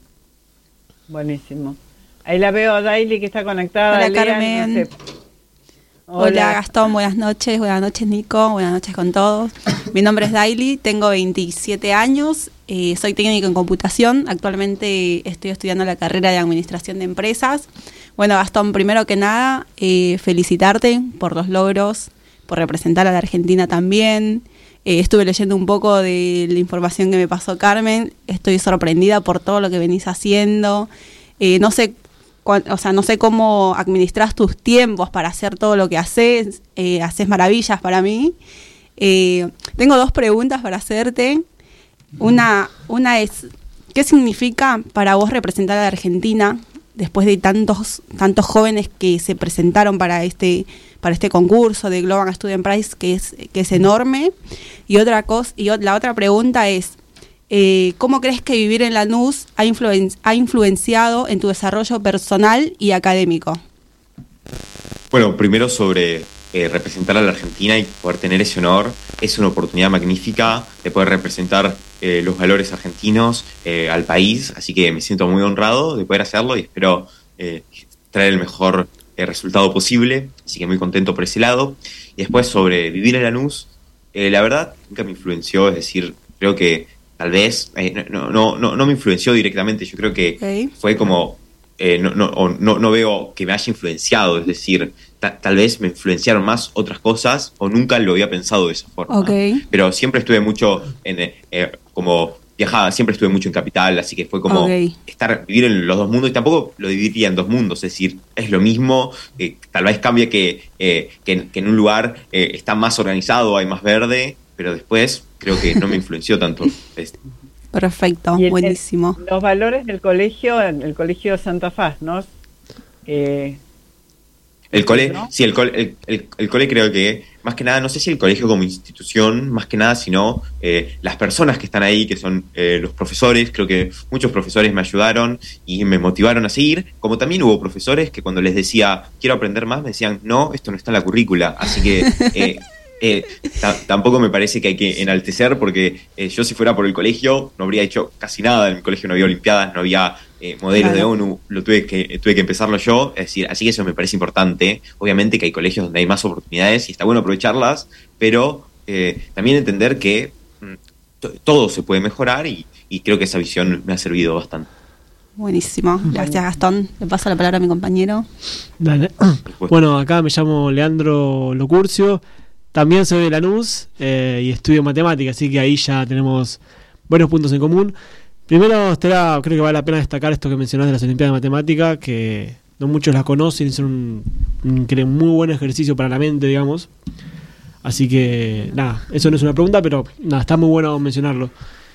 Buenísimo. Ahí la veo a Daily que está conectada. Hola, Lean, Carmen. no sé. Hola Gastón, buenas noches Nico, buenas noches con todos. Mi nombre es Daily, tengo 27 años, soy técnico en computación, actualmente estoy estudiando la carrera de administración de empresas. Bueno Gastón, primero que nada, felicitarte por los logros, por representar a la Argentina también. Estuve leyendo un poco de la información que me pasó Carmen, estoy sorprendida por todo lo que venís haciendo. No sé cómo administras tus tiempos para hacer todo lo que haces maravillas para mí. Tengo 2 preguntas para hacerte. Una es, ¿qué significa para vos representar a la Argentina después de tantos jóvenes que se presentaron para este concurso de Global Student Prize, que es enorme? Y la otra pregunta es, ¿cómo crees que vivir en Lanús ha influenciado en tu desarrollo personal y académico? Bueno, primero sobre representar a la Argentina y poder tener ese honor, es una oportunidad magnífica de poder representar los valores argentinos al país, así que me siento muy honrado de poder hacerlo y espero traer el mejor resultado posible, así que muy contento por ese lado. Y después sobre vivir en Lanús, la verdad nunca me influenció, es decir, creo que tal vez no me influenció directamente, yo creo que fue como no veo que me haya influenciado, es decir, tal vez me influenciaron más otras cosas o nunca lo había pensado de esa forma. Pero siempre estuve mucho como viajaba, siempre estuve mucho en Capital, así que fue como vivir en los 2 mundos, y tampoco lo dividiría en 2 mundos, es decir, es lo mismo, tal vez cambia que en un lugar está más organizado, hay más verde, pero después creo que no me influenció tanto. Perfecto, buenísimo. Los valores del colegio, el colegio Santa Faz, ¿no? El cole, ¿no? Sí, el cole creo que, más que nada, no sé si el colegio como institución, más que nada, sino las personas que están ahí, que son los profesores. Creo que muchos profesores me ayudaron y me motivaron a seguir, como también hubo profesores que cuando les decía, quiero aprender más, me decían, no, esto no está en la currícula. Así que tampoco me parece que hay que enaltecer, porque yo si fuera por el colegio no habría hecho casi nada. En mi colegio no había olimpiadas, no había modelos de ONU, tuve que empezarlo yo. Es decir, así que eso me parece importante. Obviamente que hay colegios donde hay más oportunidades y está bueno aprovecharlas, pero también entender que todo se puede mejorar y creo que esa visión me ha servido bastante. Buenísimo, gracias Gastón. Le paso la palabra a mi compañero. Dale. Bueno, acá me llamo Leandro Locurcio, también soy de Lanús y estudio matemáticas, así que ahí ya tenemos varios puntos en común. Primero, creo que vale la pena destacar esto que mencionás de las Olimpiadas de Matemática, que no muchos las conocen y son un muy buen ejercicio para la mente, digamos. Así que, nada, eso no es una pregunta, pero nada, está muy bueno mencionarlo.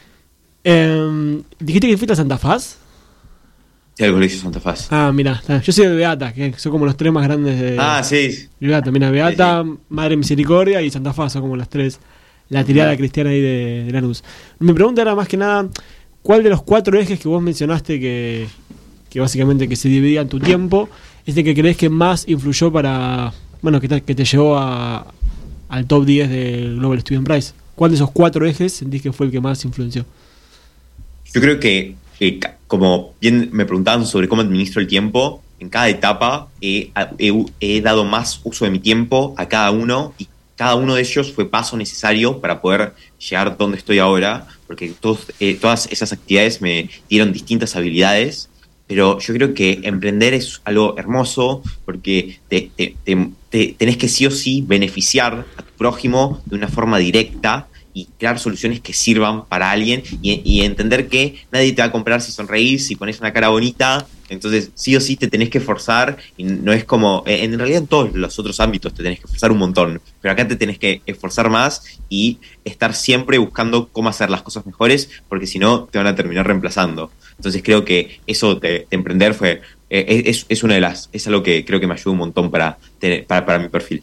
¿Dijiste que fuiste a Santa Faz? Sí, al colegio Santa Faz. Ah, mira, yo soy de Beata, que son como los tres más grandes de... Ah, sí. Beata, mira, Beata, sí. Madre Misericordia y Santa Faz son como las tres, la tirada cristiana ahí de Lanús. Mi pregunta era más que nada, ¿cuál de los 4 ejes que vos mencionaste que básicamente que se dividían tu tiempo es el que crees que más influyó para, bueno, que te llevó al top 10 del Global Student Prize? ¿Cuál de esos 4 ejes sentís que fue el que más influenció? Yo creo que como bien me preguntaban sobre cómo administro el tiempo, en cada etapa he dado más uso de mi tiempo a cada uno, y cada uno de ellos fue paso necesario para poder llegar donde estoy ahora, porque todas esas actividades me dieron distintas habilidades. Pero yo creo que emprender es algo hermoso, porque tenés que sí o sí beneficiar a tu prójimo de una forma directa y crear soluciones que sirvan para alguien y entender que nadie te va a comprar si sonreís, si pones una cara bonita. Entonces sí o sí te tenés que esforzar, y no es como, en realidad en todos los otros ámbitos te tenés que esforzar un montón, pero acá te tenés que esforzar más y estar siempre buscando cómo hacer las cosas mejores, porque si no te van a terminar reemplazando. Entonces creo que eso de emprender es una de las, es algo que creo que me ayuda un montón para mi perfil.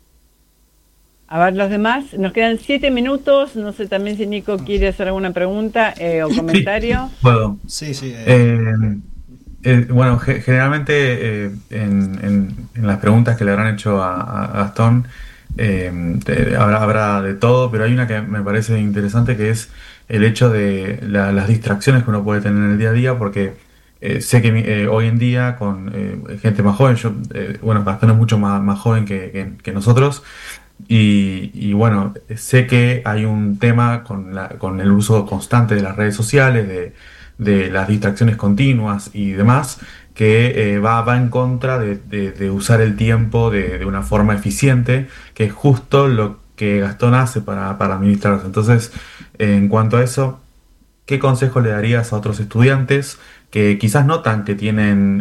A ver, los demás, nos quedan 7 minutos, no sé también si Nico quiere hacer alguna pregunta o comentario. Sí, puedo. Sí. Bueno, generalmente en las preguntas que le habrán hecho a Gastón habrá de todo, pero hay una que me parece interesante, que es el hecho de las distracciones que uno puede tener en el día a día, porque sé que hoy en día con gente más joven, bueno, Gastón es mucho más joven que nosotros, y bueno, sé que hay un tema con el uso constante de las redes sociales, de las distracciones continuas y demás, que va en contra de usar el tiempo de una forma eficiente, que es justo lo que Gastón hace para administrarse. Entonces, en cuanto a eso, ¿qué consejo le darías a otros estudiantes que quizás notan que tienen,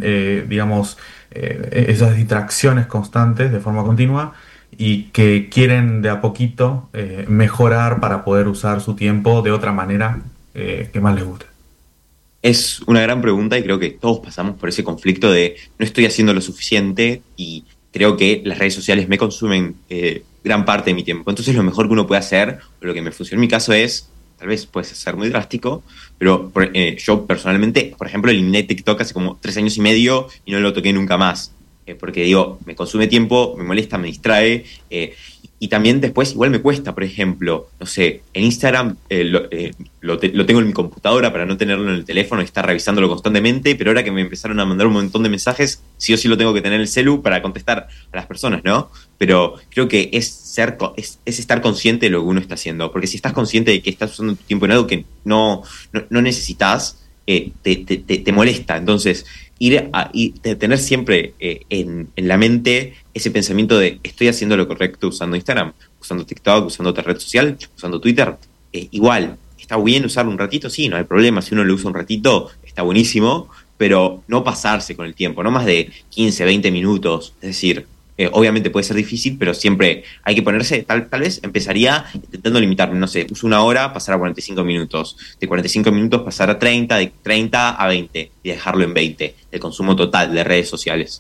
esas distracciones constantes de forma continua y que quieren de a poquito mejorar para poder usar su tiempo de otra manera que más les guste? Es una gran pregunta, y creo que todos pasamos por ese conflicto de no estoy haciendo lo suficiente, y creo que las redes sociales me consumen gran parte de mi tiempo. Entonces lo mejor que uno puede hacer, o lo que me funcionó en mi caso es, tal vez puede ser muy drástico, pero yo personalmente, por ejemplo, eliminé TikTok hace como 3 años y medio y no lo toqué nunca más. Porque digo, me consume tiempo, me molesta, me distrae, y también después igual me cuesta, por ejemplo, no sé, en Instagram lo tengo en mi computadora para no tenerlo en el teléfono y estar revisándolo constantemente, pero ahora que me empezaron a mandar un montón de mensajes, sí o sí lo tengo que tener en el celu para contestar a las personas, ¿no? Pero creo que es estar consciente de lo que uno está haciendo, porque si estás consciente de que estás usando tu tiempo en algo que no necesitas, te molesta. Entonces, tener siempre en la mente ese pensamiento de estoy haciendo lo correcto usando Instagram, usando TikTok, usando otra red social, usando Twitter. Igual, ¿está bien usarlo un ratito? Sí, no hay problema. Si uno lo usa un ratito, está buenísimo, pero no pasarse con el tiempo, no más de 15, 20 minutos. Es decir, obviamente puede ser difícil, pero siempre hay que ponerse, tal vez empezaría intentando limitarme, no sé, uso 1 hora, pasar a 45 minutos, de 45 minutos pasar a 30, de 30 a 20 y dejarlo en 20, el consumo total de redes sociales.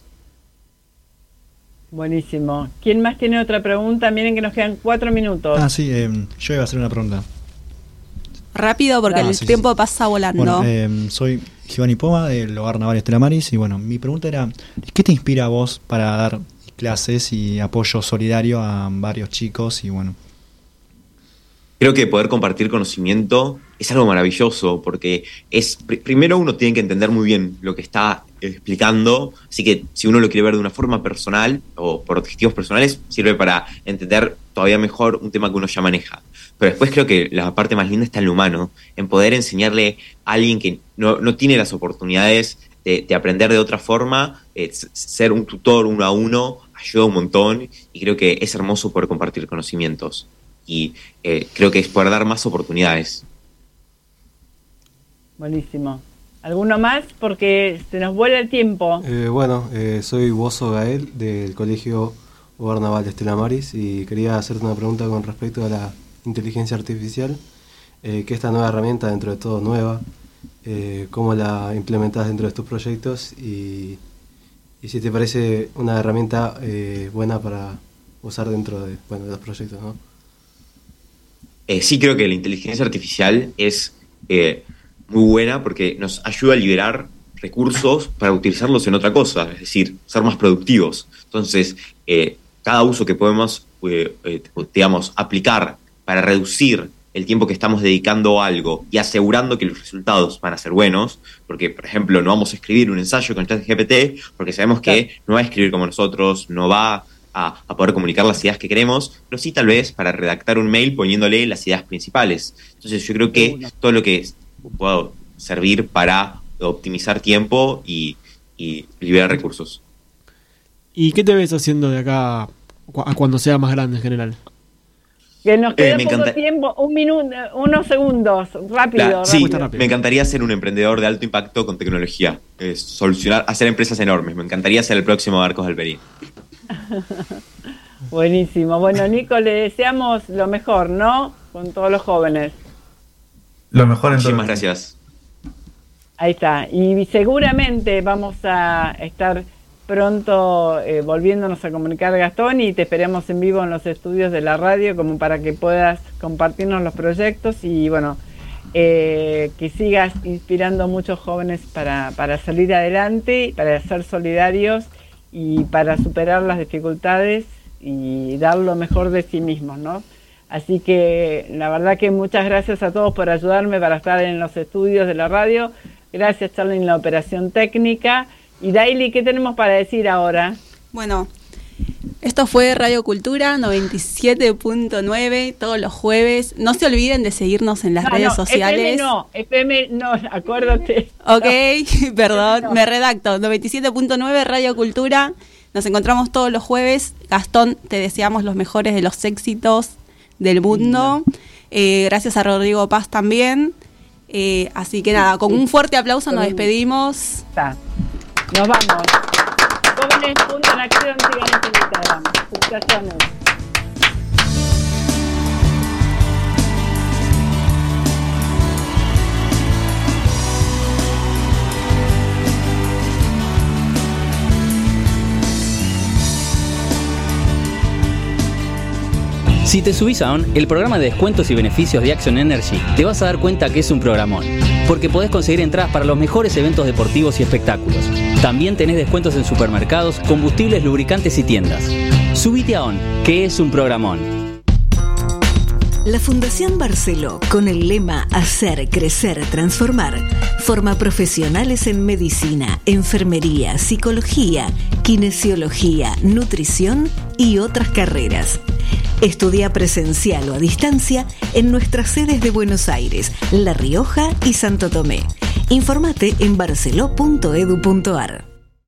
Buenísimo. ¿Quién más tiene otra pregunta? Miren que nos quedan 4 minutos. Sí, yo iba a hacer una pregunta. Rápido, porque el tiempo pasa volando. Bueno, soy Giovanni Poma, del Hogar Naval Estela Maris, y bueno, mi pregunta era, ¿qué te inspira a vos para dar clases y apoyo solidario a varios chicos y bueno. Creo que poder compartir conocimiento es algo maravilloso porque primero uno tiene que entender muy bien lo que está explicando, así que si uno lo quiere ver de una forma personal o por objetivos personales, sirve para entender todavía mejor un tema que uno ya maneja. Pero después creo que la parte más linda está en lo humano, en poder enseñarle a alguien que no tiene las oportunidades de aprender de otra forma, ser un tutor uno a uno ayuda un montón y creo que es hermoso poder compartir conocimientos. Y creo que es poder dar más oportunidades. Buenísimo. ¿Alguno más? Porque se nos vuela el tiempo. Soy Bozo Gael del Colegio Hogar Naval Estela Maris y quería hacerte una pregunta con respecto a la inteligencia artificial, que esta nueva herramienta, dentro de todo nueva, cómo la implementas dentro de tus proyectos y si te parece una herramienta buena para usar dentro de los proyectos, ¿no? Sí, creo que la inteligencia artificial es muy buena porque nos ayuda a liberar recursos para utilizarlos en otra cosa, es decir, ser más productivos. Entonces, cada uso que podemos, aplicar para reducir el tiempo que estamos dedicando a algo y asegurando que los resultados van a ser buenos, porque, por ejemplo, no vamos a escribir un ensayo con ChatGPT porque sabemos que no va a escribir como nosotros, no va a poder comunicar las ideas que queremos, pero sí tal vez para redactar un mail poniéndole las ideas principales. Entonces yo creo que todo lo que pueda servir para optimizar tiempo y liberar recursos. ¿Y qué te ves haciendo de acá a cuando sea más grande en general? Que nos queda poco tiempo, un minuto, unos segundos, rápido. Sí, me encantaría ser un emprendedor de alto impacto con tecnología, hacer empresas enormes. Me encantaría ser el próximo Arcos Galperín. Buenísimo. Bueno, Nico, le deseamos lo mejor, ¿no? Con todos los jóvenes. Lo mejor en todo. Muchísimas gracias. Ahí está. Y seguramente vamos a estar pronto volviéndonos a comunicar, Gastón, y te esperamos en vivo en los estudios de la radio como para que puedas compartirnos los proyectos y bueno, que sigas inspirando a muchos jóvenes para salir adelante, para ser solidarios y para superar las dificultades y dar lo mejor de sí mismos, ¿no? Así que la verdad que muchas gracias a todos por ayudarme para estar en los estudios de la radio. Gracias, Charly, en la operación técnica. Y Daily, ¿qué tenemos para decir ahora? Bueno, esto fue Radio Cultura 97.9 todos los jueves. No se olviden de seguirnos en las redes sociales. FM no, acuérdate. Ok, perdón, me redacto. 97.9 Radio Cultura. Nos encontramos todos los jueves. Gastón, te deseamos los mejores de los éxitos del mundo. Gracias a Rodrigo Paz también. Así que nada, con un fuerte aplauso nos despedimos. Nos vamos. Jóvenes.enacción, sigan en Instagram. Felicitaciones. Si te subís a ON, el programa de descuentos y beneficios de Action Energy, te vas a dar cuenta que es un programón, porque podés conseguir entradas para los mejores eventos deportivos y espectáculos. También tenés descuentos en supermercados, combustibles, lubricantes y tiendas. Subite a ON, que es un programón. La Fundación Barceló, con el lema Hacer, Crecer, Transformar, forma profesionales en medicina, enfermería, psicología, kinesiología, nutrición y otras carreras. Estudia presencial o a distancia en nuestras sedes de Buenos Aires, La Rioja y Santo Tomé. Informate en barceló.edu.ar.